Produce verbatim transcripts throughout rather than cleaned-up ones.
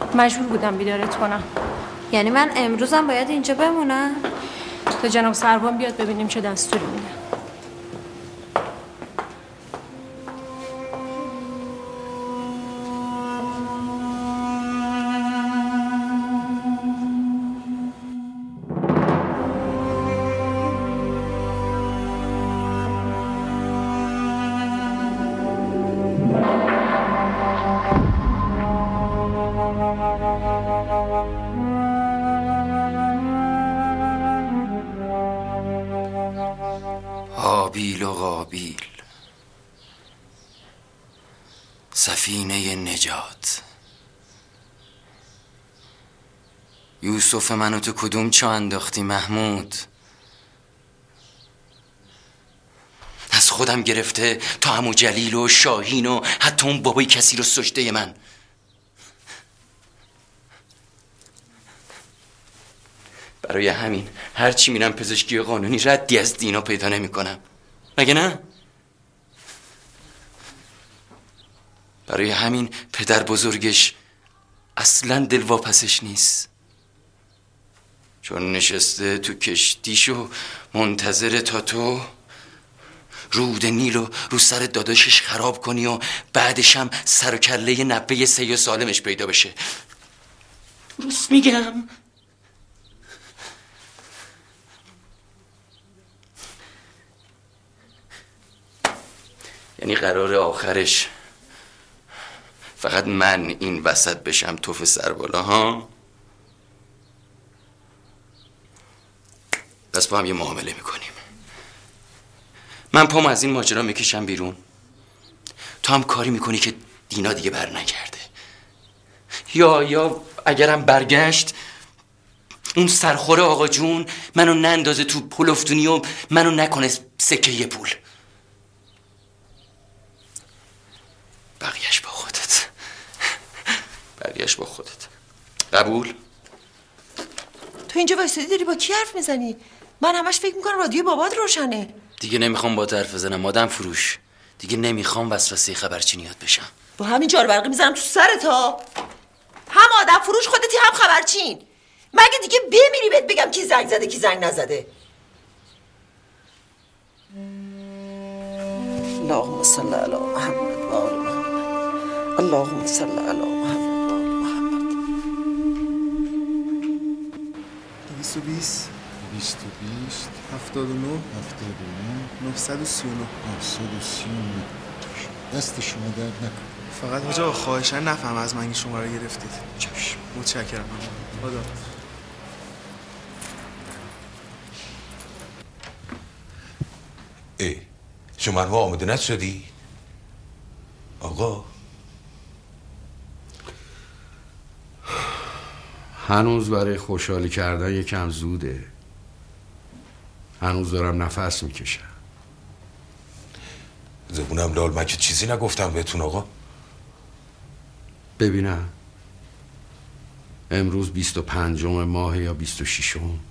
مجبور بودم بیدارت کنم. یعنی من امروزم باید اینجا بمونم؟ تا جناب سروان بیاد ببینیم چه دستوری میده. هابیل و قابیل، سفینه نجات. یوسف منو تو کدوم چا انداختی محمود؟ از خودم گرفته تا عمو جلیل و شاهین و حتی اون بابای کسی رو سجده من. برای همین هرچی میرم پزشکی قانونی ردی از دینا پیدا نمی کنم. مگه نه؟ برای همین پدر بزرگش اصلا دلواپسش نیست، چون نشسته تو کشتیشو منتظر تا تو رود نیل رو رو سر داداشش خراب کنی و بعدش هم سر و کله نبه سی و سالمش پیدا بشه. درست میگم؟ یعنی قرار آخرش فقط من این وسط بشم توف سر بالا ها؟ پس با هم یه معامله میکنیم. من پام از این ماجرا میکشم بیرون، تو هم کاری میکنی که دینا دیگه بر نگرده. یا یا اگرم برگشت اون سرخوره آقا جون منو نندازه تو پلفتونی و منو نکنه سکه یه پول. بقیهش با خودت، بقیهش با خودت. قبول؟ تو اینجا وایسادی داری با کی حرف میزنی؟ من همش فکر میکنم رادیو بابات روشنه. دیگه نمیخوام با حرف بزنم آدم فروش، دیگه نمیخوام وسوسه خبرچینیات بشم. با همین جار برقی میزنم تو سرت ها. هم آدم فروش خودتی هم خبرچین. مگه دیگه بمیری بهت بگم کی زنگ زده کی زنگ نزده؟ اللهم صل علی محمد و آل محمد. اللهم صل علی محمد و آل محمد. دویست و بیست بیست و بیست هفتاد و نه هفتاد و نه نهصد و سی و نه نهصد و سی و نه. دست شما درد نکنه. فقط حاج آقا خواهشاً نفهم از من این شما رو گرفتید. چشم. متشکرم. خدا. ای شما رو آماده نشدی؟ آقا هنوز برای خوشحالی کردن یکم زوده. هنوز دارم نفس میکشم. زبونم لال، من که چیزی نگفتم بهتون آقا. ببینم امروز بیست و پنجم ماه یا بیست و ششم؟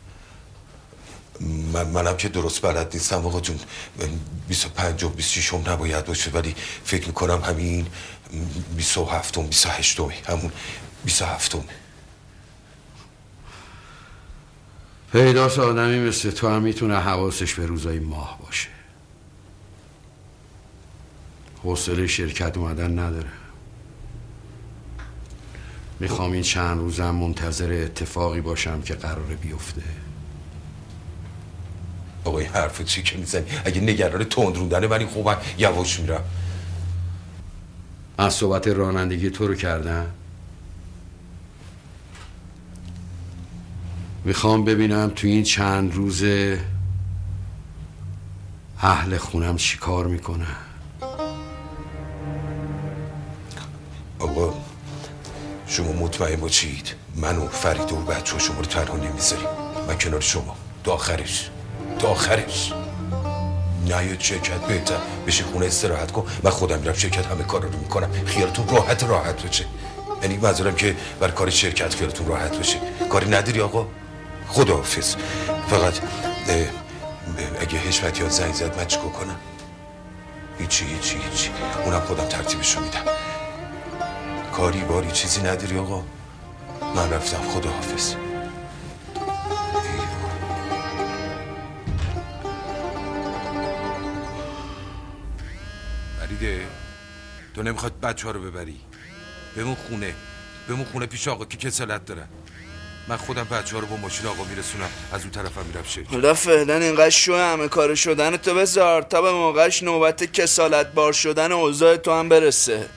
من منم که درست بلد نیستم آقا جون. بیست و پنج و بیست و ششم نباید باشه، ولی فکر میکنم همین بیست و هفتم بیست و هشتم همون بیست و هفتم. پیداست آدمی مثل تو هم میتونه حواسش به روزای ماه باشه. حوصله شرکت اومدن نداره. میخوام این چند روزم منتظر اتفاقی باشم که قراره بیفته. آقای حرف چی که میزنی؟ اگه نگران تند روندنه ولی خوبم یواش میرم. از صحبت رانندگی تو رو کردم. میخوام ببینم تو این چند روز اهل خونم چی کار میکنن. آقا شما مطمئن باشید من و فرید و بچه ها شما رو تنها نمیذاریم. من کنار شما تا آخرش تا آخرش. نیاد شرکت بهتر بشه خونه استراحت کن. من خودم میرم شرکت همه کار رو میکنم. خیالتون راحت راحت بشه. یعنی منظورم که بر کار شرکت خیالتون راحت بشه. کاری نداری آقا؟ خداحافظ. فقط اگه حشمتیات زنگ زد من چیکار کنم؟ هیچی هیچی هیچی اونم خودم ترتیبش رو میدم. کاری باری چیزی نداری آقا؟ من رفتم، خداحافظ. فریده تو نمیخواد بچه ها رو ببری؟ بمون خونه، بمون خونه پیش آقا که کسالت دارن. من خودم بچه ها رو با ماشین آقا میرسونم، از اون طرفم میرم شرکت. حالا فعلا اینقدر شو همه کار شدن تو بذار تا به موقعش نوبت کسالت بار شدن اوضاع تو هم برسه.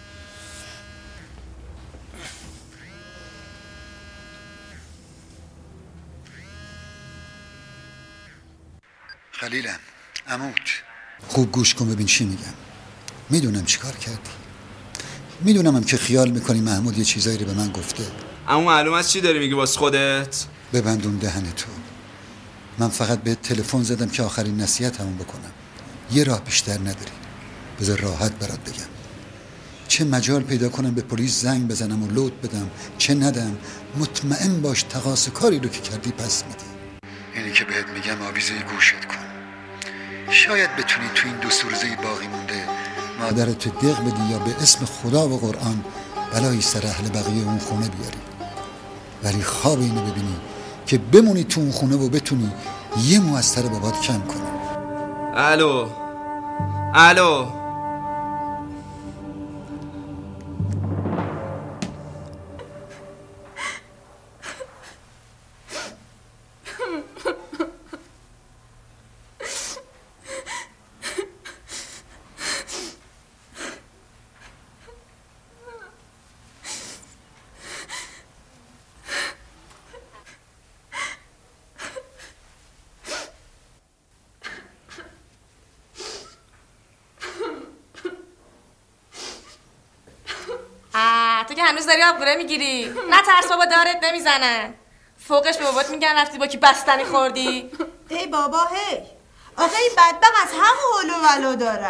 خلیلم، عموک خوب گوش کن ببین چی میگم. میدونم چی کار کردی، میدونم هم که خیال میکنی محمود یه چیزایی رو به من گفته. اما معلوم است چی داری میگی واسه خودت؟ ببندون دهن تو. من فقط به تلفن زدم که آخرین نصیحت همون بکنم. یه راه بیشتر نداری، بذار راحت برات بگم. چه مجال پیدا کنم به پلیس زنگ بزنم و لود بدم، چه ندم، مطمئن باش تقاص کاری رو که کردی پس میدی. اینی که بهت میگم آویزه گوشت کن. شاید بتونی تو این دو سه روزه باقی مونده مادرت دق بدی یا به اسم خدا و قرآن بلایی سر اهل بقیه اون خونه بیاری. ولی خواب اینو ببینی که بمونی تو اون خونه و بتونی یه مو از سر بابات کم کنی. الو الو تو که هنوز داری آبگوره میگیری؟ نه ترس بابا، دارت نمیزنن. فوقش به بابات میگن رفتی با کی بستنی خوردی؟ ای بابا هی آخه این بدبخت از همه حلو ولو داره.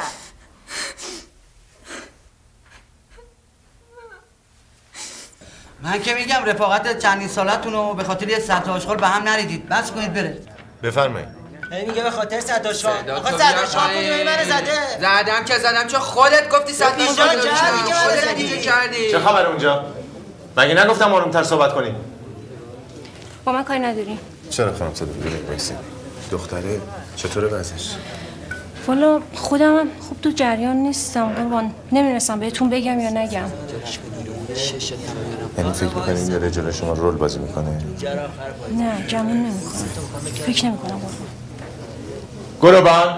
من که میگم رفاقت چندین سالتون رو به خاطر یه سطح آشغال به هم نریدید، بس کنید بره. بفرمایید. هی میگه به خاطر سطح آشغال. آقا سطح آشغال کجای منو زده؟ زدم که زدم، چه خودت گفتی سطح آشغال خودت دیگه کردی. چه خبر اونجا؟ مگه نگفتم آرومتر صحبت کنیم؟ با من کاری نداری. چرا خانم صدا بگید وایسی؟ دختره چطوره وضعش؟ والا خودم هم خوب تو جریان نیستم قربان، نمیرسم بهتون بگم یا نگم. یعنی فکر میکنی این داره جلو شما رول بازی میکنه؟ نه گمون نمیکنم، فکر نمیکنم قربان. گروبان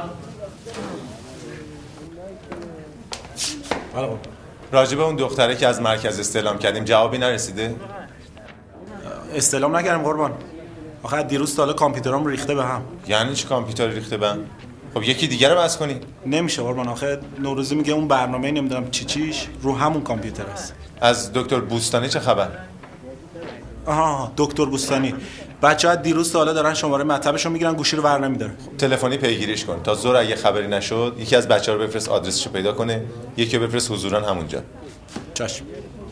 راجب اون دختره که از مرکز استعلام کردیم جوابی نرسیده؟ استعلام نکردم قربان. آخه دیروز تا حالا کامپیوترام ریخته به هم. یعنی چی کامپیوتر ریخته به هم؟ خب یکی دیگه رو بس کنی. نمیشه قربان، آخه نوروزی میگه اون برنامه نمیدونم چی چیش رو همون کامپیوتر است. از دکتر بوستانی چه خبر؟ آها دکتر بوستانی، بچه‌ها دیروز تا حالا دارن شماره مطبشو میگیرن، گوشی رو ور نمیدارن. تلفنی پیگیریش کن تا زور اگه خبری نشد یکی از بچه‌ها رو بفرست آدرسشو پیدا کنه، یکی رو بفرست حضوراً همونجا. چشم.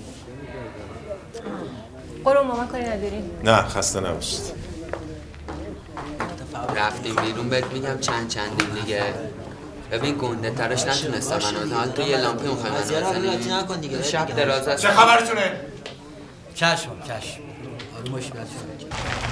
قربان با من کاری نداری؟ نه خسته نباشید. رفتیم بیرون بهت میگم چند چندیم دیگه. ببین گنده ترش نتونستم من حال تو یه لامپی اون خواهی منو بزنی شب دراز هست. چه خبرتونه؟ چشم چشم آرومش بچه.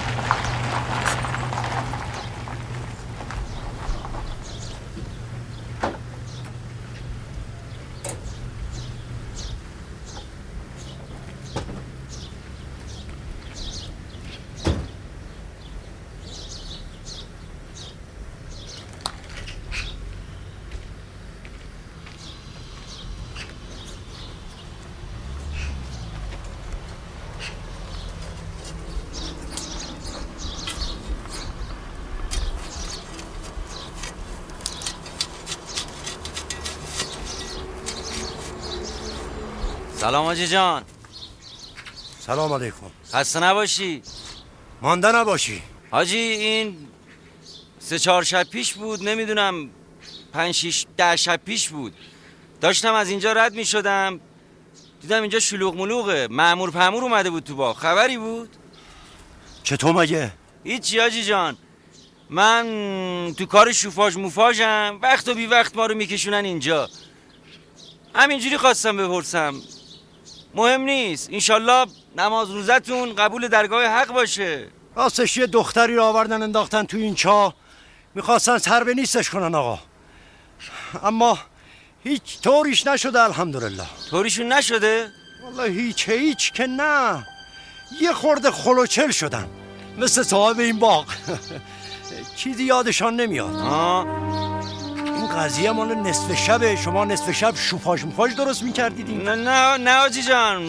سلام حاجی جان. سلام علیکم. خسته نباشی. مانده نباشی. حاجی این سه چهار شب پیش بود، نمیدونم پنج شیش ده شب پیش بود، داشتم از اینجا رد می شدم دیدم اینجا شلوغ ملوغه، مأمور پمور اومده بود تو باغ. خبری بود؟ چطور مگه؟ هیچی حاجی جان، من تو کار شوفاژ موفاژم، وقت و بی وقت ما رو میکشونن اینجا. همینجوری خواستم بپرسم مهم نیست. انشالله نماز روزتون قبول درگاه حق باشه. راستش یه دختری رو آوردن انداختن تو این چاه، میخواستن سر به نیستش کنن آقا، اما هیچ طوریش نشده الحمدلله. طوریشون نشده؟ والله هیچ هیچ که نه، یه خورده خلوچل شدن مثل صاحب این باغ. چیزی یادشان نمیاد. آه. این قضیه مال نصف شبه، شما نصف شب شوفاژ موفاژ درست میکردیدین؟ نه نه نه آجی جان،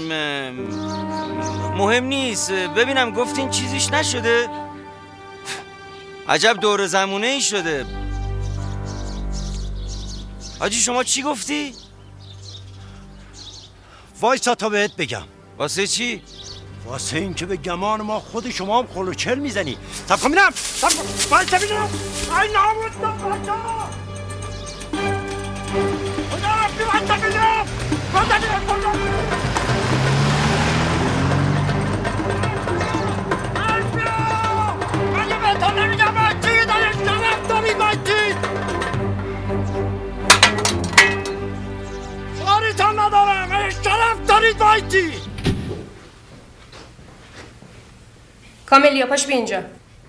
مهم نیست. ببینم گفتین چیزیش نشده؟ عجب دور زمونه ای شده. حاجی شما چی گفتی؟ وایسا تا بهت بگم. واسه چی؟ واسه این که به گمان ما خود شما هم خلوچل میزنی. سب کن بینم، سب کن، وایسا بینم. ای ناموس بچه خدا رفتی وایسا بینم، وایسا بینم خدا. مگه به تو نمیگم بچی، دارش شرف داری بچی. کاریتان ندارم، ای شرف دارید بایتی. کاملیا پاش بی اینجا.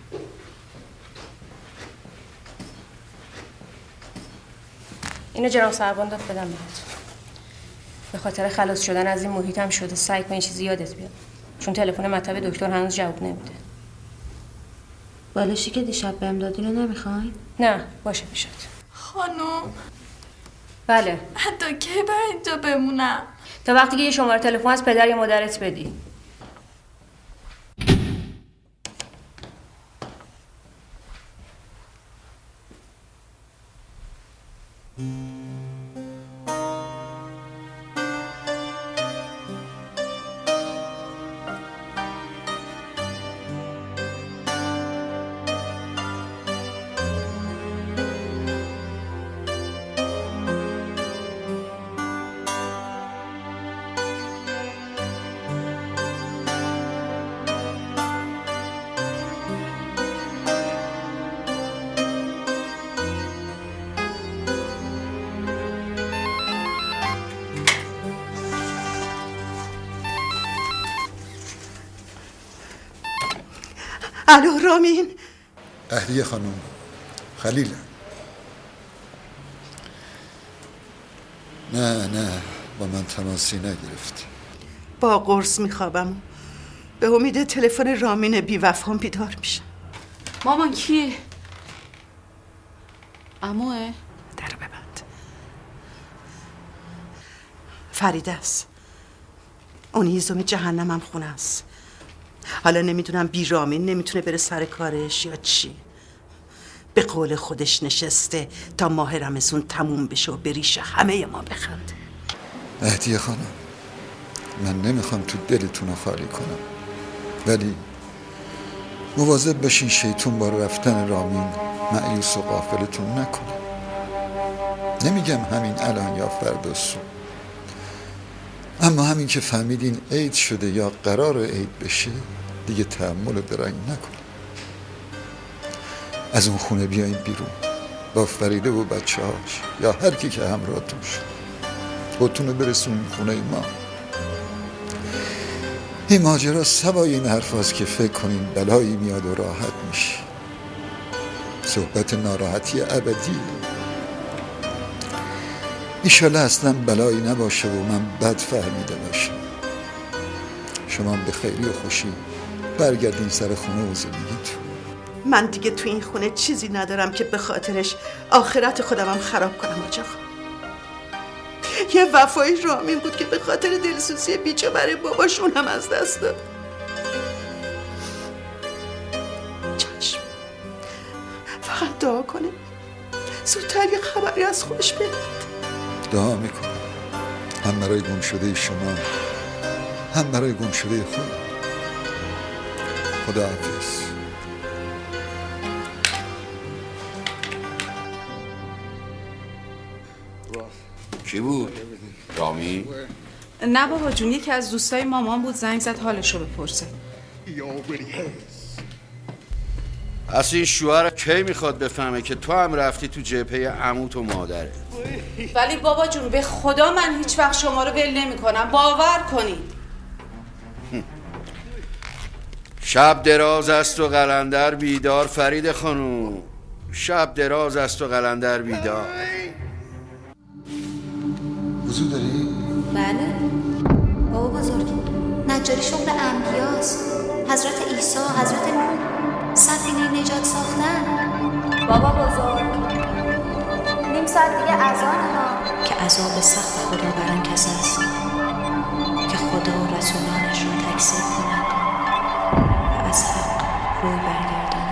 اینو جناب سربان داد بدم بهت. به خاطر خلاص شدن از این محیط هم شده سعی کن این چیزی یادت بیاد، چون تلفن مطب دکتر هنوز جواب نمیده. بالشی که دیشب بهم دادی رو نمیخواین؟ نه باشه میشد. خانم بله. حتی کی برای اینجا بمونم؟ تا وقتی که یه شماره تلفن از پدر یا مادرت بدی. الو رامین. اهلیه خانم، خلیلم. نه نه با من تماسی نگرفتی. با قرص میخوابم، به امید تلفن رامین بی وفام بیدار میشم. مامان کیه؟ عموه؟ درو ببند. فریده است. اون هیزم جهنمم خونه است. حالا نمیدونم بی رامین نمیتونه بره سر کارش یا چی. به قول خودش نشسته تا ماه رمضان تموم بشه و به ریش همه ما بخنده. مهدیه خانم، من نمیخوام تو دلتون رو خالی کنم، ولی مواظب باشین شیطون با رفتن رامین مایوس و غافلتون نکنه. نمیگم همین الان یا فردا صبح، اما همین که فهمیدین عید شده یا قرار عید بشه دیگه تحمل و درنگ نکنه. از اون خونه بیاین بیرون با فریده و بچه هاش یا هر کی که همراهتون شد، خودتون رو برسونین خونه ما. این ماجرا سوای این حرف هاست که فکر کنین بلایی میاد و راحت میشه. صحبت ناراحتی ابدی. ایشالا اصلا بلایی نباشه و من بد فهمیده باشم. شما به خیری و خوشی برگردین سر خونه و زندگیتون. من دیگه تو این خونه چیزی ندارم که به خاطرش آخرت خودمم خراب کنم. آجا یه وفای رامین بود که به خاطر دلسوزی بیچه برای باباشونم از دست داد. چشم، فقط دعا کنه زودتر یه خبری از خودش بیاد. دعا میکنم هم برای گم شده شما هم برای گم شده خود. خدا حافظ. کی بود؟ رامی؟ نه بابا جون، یکی از دوستای مامان بود، زنگ زد حالشو بپرسه. اصلا این شوهر کی میخواد بفهمه که تو هم رفتی تو جبهه عموت و مادره؟ ولی بابا جون به خدا من هیچ وقت شما رو ول نمی‌کنم، باور کنید. شب دراز است و قلندر بیدار فرید خانوم، شب دراز است و قلندر بیدار. وضو داری؟ بله بابا بزرگ، نجاری شغل انبیاست. حضرت عیسی، حضرت نوح سفینه نجات ساختن. بابا بزرگ نیم ساعت دیگه اذانه ها. که عذاب سخت خدا بر آن کس است که خدا و رسولانش را تکذیب کند و از حق روی برگرداند.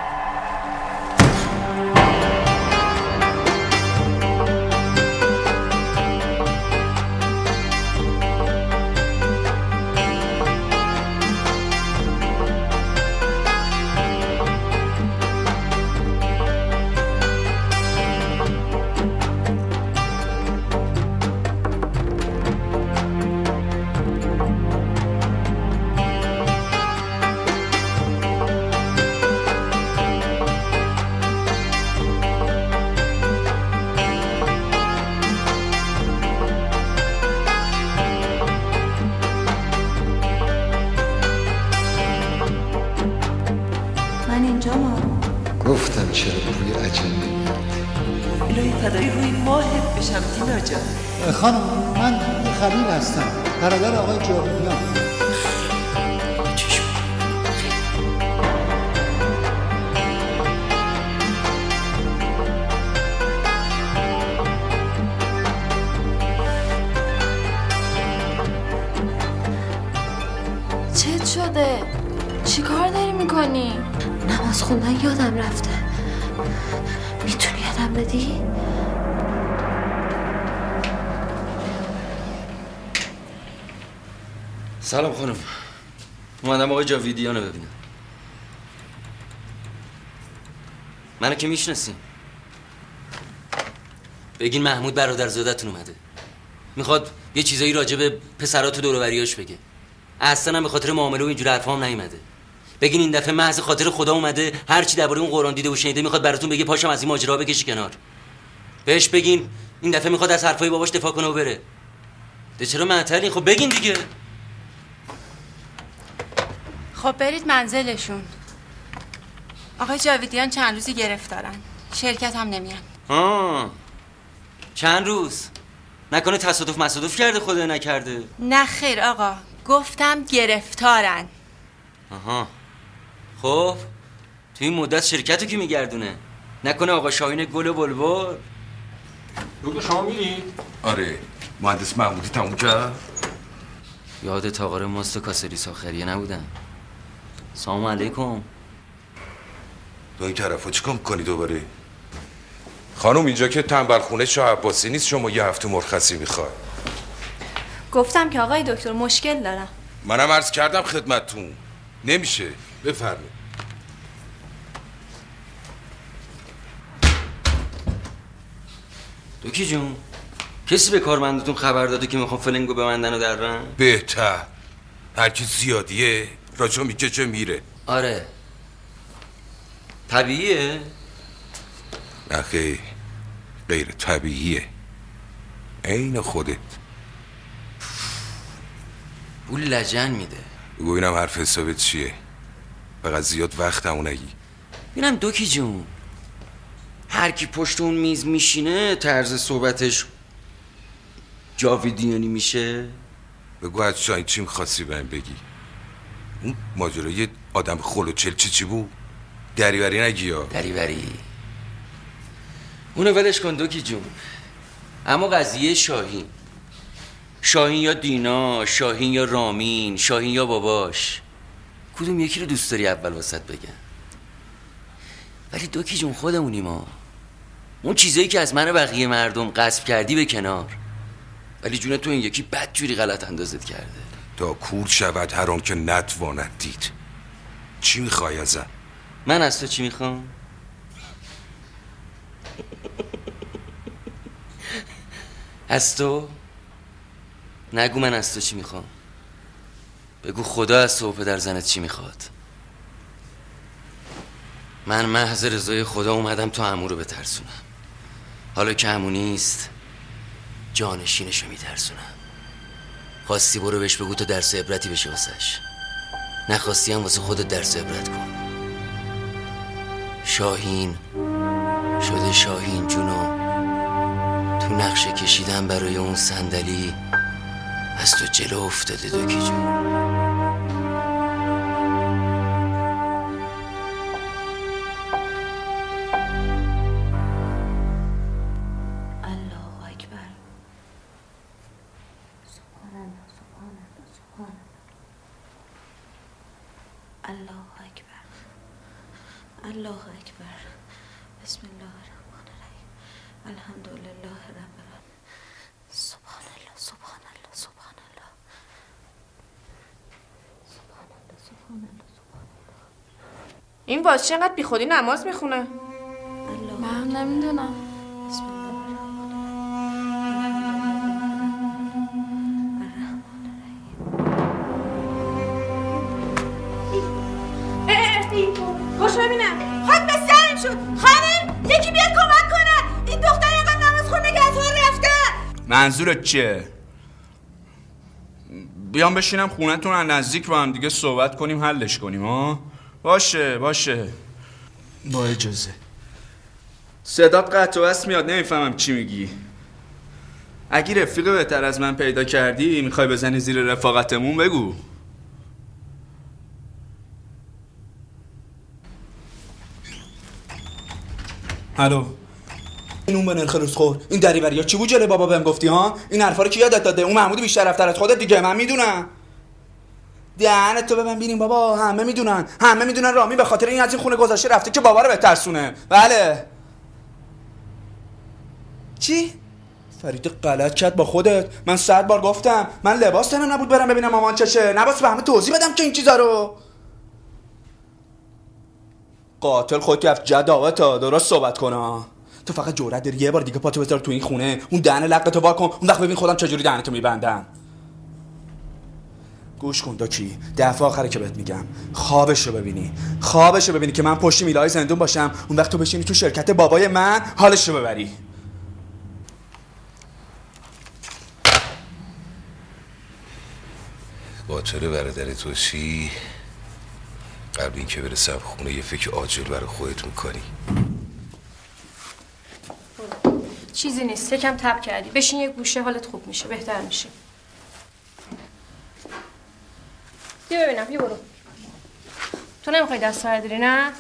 گفتم چرا بوی عجل نمیاد. الهی فدای روی ماهت بشم دینا جان. خانم من خلیل هستم، برادر آقای جاویدیان. چت شده؟ چی کار داری میکنی؟ نماز خوندن یادم رفته. میتونی یادم بدی؟ سلام خانم، اومدم آقای جاویدیان رو ببینم. منو که میشناسین. بگین محمود برادرزادتون اومده، میخواد یه چیزایی راجع به پسرات و دور و بریاش بگه. اصلا هم به خاطر معامله و اینجور حرفا هم نیومده. بگین این دفعه محض خاطر خدا اومده، هر چی درباره اون قرآن دیده و شنیده میخواد براتون بگه، پاشم از این ماجرا بکشی کنار. بهش بگین این دفعه میخواد از حرفای باباش دفاع کنه و بره. ده چرا معطلین؟ خب بگین دیگه. خب برید منزلشون. آقای جاویدیان چند روزی گرفتارن، شرکت هم نمیان. آه چند روز؟ نکنه تصادف مصادف کرده خدا نکرده؟ نه خیر آقا، گفتم گرفتارن. آها خب تو این مدت شرکتو کی میگردونه؟ نکنه آقا شاهین گل و بلبل؟ بگو شما میری؟ آره مهندس محمودی تموم کرد؟ یادت آقا ماست و کاسری ساخریه نبودن؟ سلام علیکم. تو این طرفا چیکار میکنی دوباره؟ خانم اینجا که تنبل خونه شاه عباسی نیست شما یه هفته مرخصی میخوای. گفتم که آقای دکتر مشکل دارم. منم عرض کردم خدمتتون نمیشه. بفرمایید. دوکی جون کسی به کارمندتون خبر داده که میخوام فلنگو ببندن و درن؟ بهتر. هرکی زیادیه راجا میکشه میره. آره طبیعیه؟ نه خیلی غیر طبیعیه. عین خودت. اون لجن میده. بگو اینم حرف حسابت چیه؟ فقط زیاد وقتمو نگی. بینم دوکی جون هر کی پشت اون میز میشینه طرز صحبتش جاویدیانی میشه. بگو از شاین چی میخواستی بهم بگی؟ اون ماجرای آدم خل و چل چی چی بود؟ دریوری نگی یا دریوری اونو ولش کن دوکی جون. اما قضیه شاهین شاهین یا دینا، شاهین یا رامین، شاهین یا باباش، کدوم یکی رو دوست داری اول واسط بگم؟ ولی دوکی جون خودمونیم ما. اون چیزایی که از من و بقیه مردم غصب کردی به کنار، ولی جون تو این یکی بدجوری غلط اندازت کرده. تا کور شود هران که نتواند دید. چی میخوای ازم؟ من از تو چی میخوام؟ از تو؟ نگو من از تو چی میخوام. بگو خدا از تو و پدر زنت چی میخواد. من محض رضای خدا اومدم تو عمو رو بترسونم. حالا که عمو نیست جانشینشو میترسونم. خواستی برو بهش بگو تو درس عبرتی بشه واسش، نخواستی هم واسه خودت درس عبرت کن. شاهین شده شاهین جونو، تو نقشه کشیدن برای اون صندلی از تو جلو افتاده دوکی جون. الله اکبر. بسم الله الرحمن الرحیم. الحمدلله رب العالمین. سبحان الله سبحان الله سبحان الله سبحان الله سبحان الله سبحان الله. این واسه اینقدر بی خودی نماز میخونه؟ من نمیدونم. بسم الله خوش ببینم. خود به سرم شد. خانم یکی بیاد کمک کنه. این دختر اینقدر نماز خونه نگهدار رفته. منظورت چیه؟ بیام بشینم خونتون از نزدیک با هم دیگه صحبت کنیم حلش کنیم ها؟ باشه باشه با اجازه. صدات قطع و وصل میاد نمیفهمم چی میگی. اگه رفیق بهتر از من پیدا کردی میخوای بزنی زیر رفاقتمون بگو. الو این اون بنر خروس خور این دریوریا چی بود جلوی بابا بهم گفتی ها؟ این حرفا رو کی یادت داده؟ اون محمود بیشتر رفتر از خودت دیگه. من میدونم. دهنت تو ببن ببینیم بابا. همه میدونن همه میدونن رامی به خاطر این از این خونه گذاشته رفته که بابا رو بترسونه. بله چی؟ فرید غلط کرد با خودت. من صد بار گفتم من لباس تنم نبود برم ببینم مامان چشه. نباس به همه توضیح بدم که این چیزا رو. قاتل خودت رفت جداوتا درست صحبت کنه. تو فقط جرأت داری یه بار دیگه پاتو بذار تو این خونه اون دهن لقتو وا کن اون وقت ببین خودم چجوری دهنتو میبندم. گوش کن داکی دفعه آخره که بهت میگم خوابشو ببینی خوابشو ببینی که من پشت میلای زندون باشم اون وقت تو بشینی تو شرکت بابای من حالشو ببری. قاتل برادر توشی قبل این که برسم خونه یه فکر عاجل برای خودت میکنی. چیزی نیست یکم تب کردی. بشین یه گوشه حالت خوب میشه بهتر میشه. بیا ببینم بیا برو. تو نمیخوای دست برداری نه؟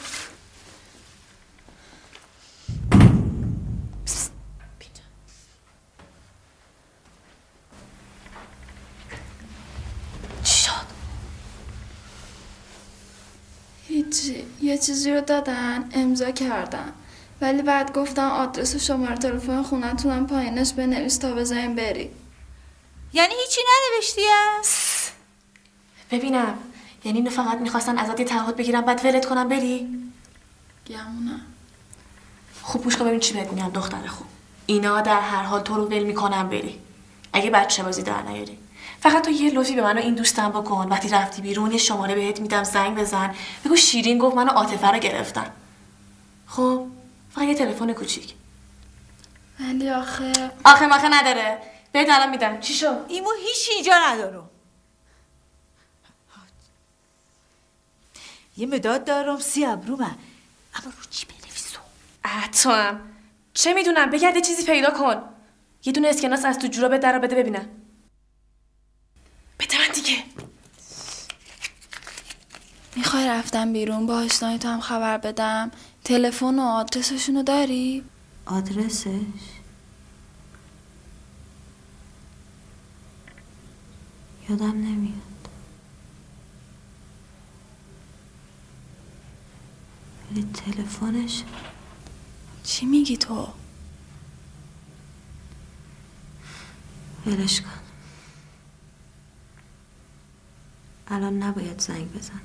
هیچی. یه چیزی رو دادن امضا کردن ولی بعد گفتن آدرس و شماره تلفن خونتونم پایینش بنویس تا بزنیم بری. یعنی هیچی ننوشتی است؟ ببینم یعنی اینو فقط میخواستن ازت یه تعهد بگیرم بعد ولت کنم بری؟ گمونم. خوب گوش کن ببین چی بهت میگم دختر خوب. اینا در هر حال تو رو ول میکنن بری اگه بچه بازی در نیاری. فقط تو یه لطفی به من و این دوستم بکن. وقتی رفتی بیرون یه شماره بهت میدم زنگ بزن بگو شیرین گفت منو عاطفه رو گرفتن. خب فقط یه تلفن کوچیک. ولی آخه آخه ماخه نداره. بهت الان میدم. چی شو؟ ایمو هیچ اینجا ندارم. یه مداد دارم سی ابرومه اما رو چی بنویسم؟ اه تو هم چه میدونم بگرد یه چیزی پیدا کن. یه دونه اسکناس از تو جورا در رو بده ببینم. بده من دیگه. میخوای رفتم بیرون با آشنای تو هم خبر بدم؟ تلفن و آدرسشونو داری؟ آدرسش؟ یادم نمیاد. ولی تلفنش. چی میگی تو؟ ولش کن. الان نباید زنگ بزنم.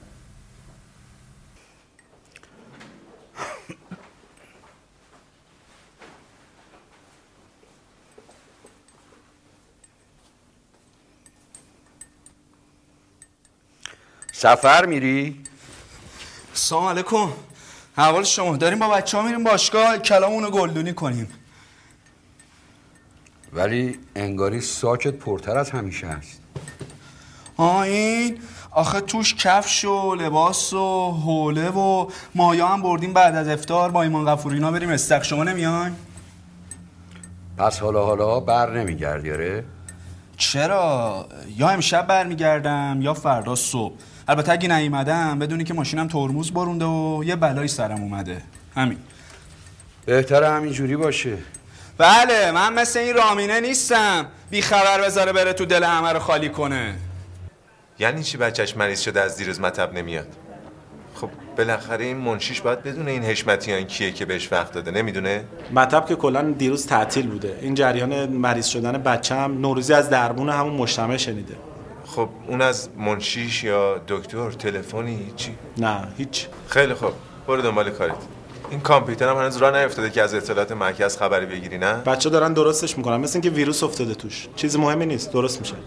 سفر میری؟ سلام علیکم. احوال شما؟ داریم با بچه ها میریم باشگاه کلامونو گلدونی کنیم. ولی انگاری ساکت پرتر از همیشه هست. آه این آخه توش کفش و لباس و حوله و مایا هم بردیم بعد از افطار با ایمان غفورینا بریم استخ. شما نمیان؟ پس حالا حالا بر نمیگردی آره؟ چرا؟ یا امشب برمیگردم یا فردا صبح. البته اگه نیومدم بدونی که ماشینم ترمز برونده و یه بلایی سرم اومده. همین. بهتره همینجوری باشه. بله من مثل این رامینه نیستم بی خبر بذاره بره تو دل همه رو خالی کنه. یعنی چی بچهش مریض شده از دیروز مطب نمیاد؟ خب بالاخره این منشیش باید بدونه این حشمتیان کیه که بهش وقت داده. نمیدونه؟ مطب که کلا دیروز تعطیل بوده. این جریان مریض شدن بچه‌م نوروزی از دربون همون مجتمع شنیده. خب اون از منشیش یا دکتر تلفنی چی؟ نه هیچ. خیلی خوب برو دنبال کارت. این کامپیوتر هم هنوز راه نیفتاده که از اطلاعات مرکز خبری بگیری نه؟ بچه دارن درستش میکنن مثل اینکه ویروس افتاده توش. چیز مهمی نیست درست میشه.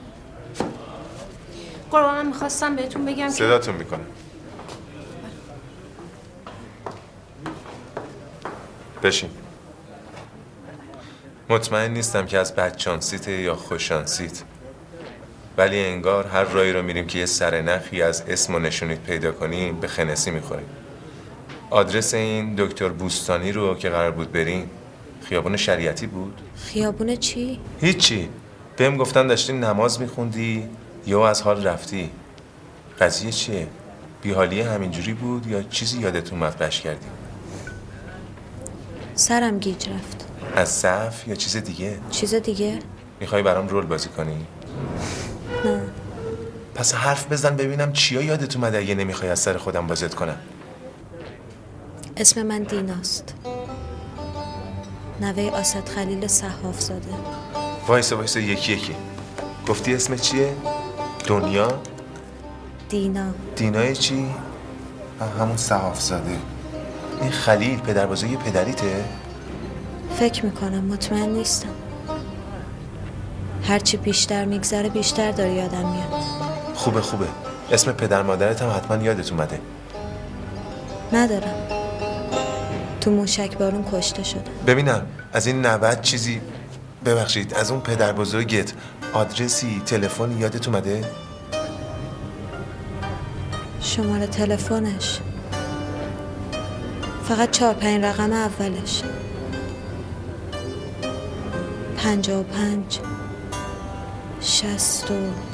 قربان من میخواستم بهتون بگم که صداتون میکنه. بشین. مطمئن نیستم که از بدشانسیته یا خوششانسیت، ولی انگار هر راهی رو میریم که یه سرنخی از اسم و نشونیت پیدا کنیم به خنسی میخوریم. آدرس این دکتر بوستانی رو که قرار بود بریم خیابون شریعتی بود؟ خیابون چی؟ هیچی. بهم گفتن داشتی نماز میخوندی یا از حال رفتی. قضیه چیه؟ بیحالی همینجوری بود یا چیزی یادتون مفرش کردی؟ سرم گیج رفت. از صف یا چیز دیگه؟ چیز دیگه؟ میخوای برام رول بازی کنی؟ نه. پس حرف بزن ببینم چیا یادت اومده اگه نمیخوای از سر خودم بازت کنم. اسم من دیناست، نوه آسد خلیل صحاف زاده. وایسا وایسا یکی یکی. گفتی اسم چیه؟ دنیا؟ دینا. دینای چی؟ همون صحاف زاده. این خلیل پدر بزرگ پدریته؟ فکر میکنم، مطمئن نیستم. هرچی بیشتر میگذره بیشتر داره یادم میاد. خوبه خوبه. اسم پدر مادرت هم حتما یادت اومده. ندارم. تو موشک بارون کشته شده. ببینم از این نوت چیزی، ببخشید، از اون پدر بزرگت آدرسی تلفنی یادت اومده؟ شماره تلفنش فقط چهار پنج رقم اولش. پنجاه و پنج شصت و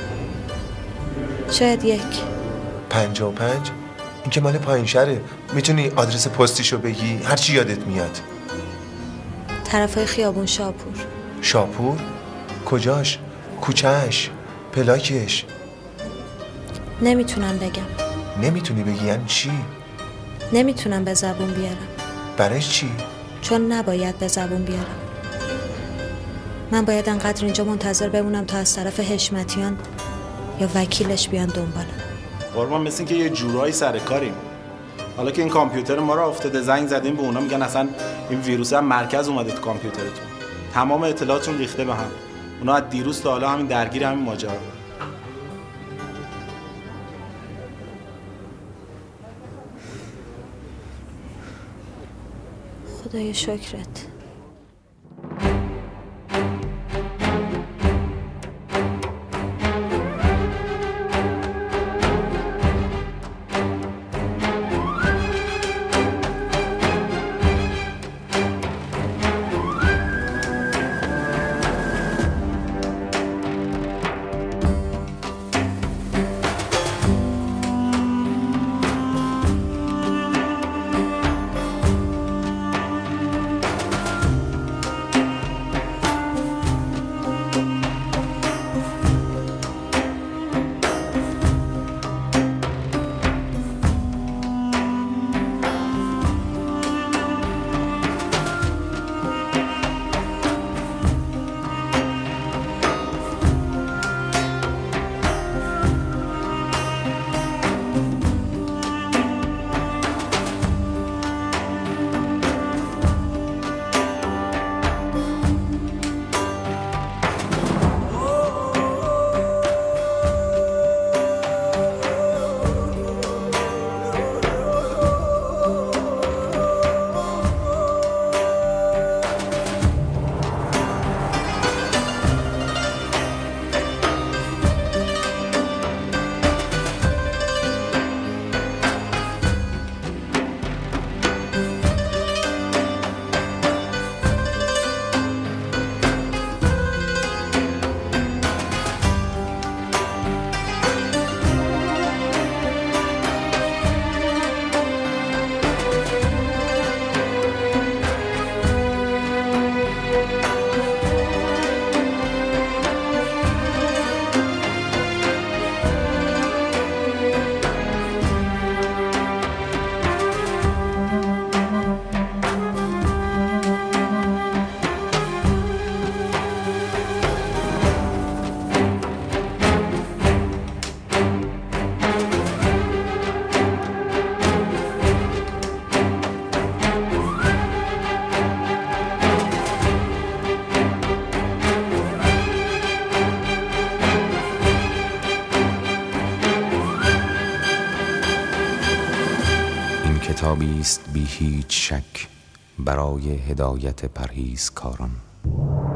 شاید یک. پنجاه و پنج؟ این که مال پایین شهره. میتونی آدرس پستیشو بگی؟ هرچی یادت میاد. طرفای خیابون شاپور. شاپور؟ کجاش؟ کوچهش؟ پلاکش؟ نمیتونم بگم. نمیتونی بگی یعنی چی؟ نمیتونم به زبون بیارم. برای چی؟ چون نباید به زبون بیارم. من باید انقدر اینجا منتظر بمونم تا از طرف حشمتیان یا وکیلش بیان دنبالم. قربان مثل این که یه جورایی سر کاریم. حالا که این کامپیوتر ما را افتاده زنگ زدیم به اونا میگن اصلا این ویروس هم مرکز اومده تو کامپیوترتون. تمام اطلاعاتون ریخته به هم. اونا از دیروز تا حالا همین درگیر همین ماجرا. خدای شکرت. کتابی است بی هیچ شک برای هدایت پرهیزکاران.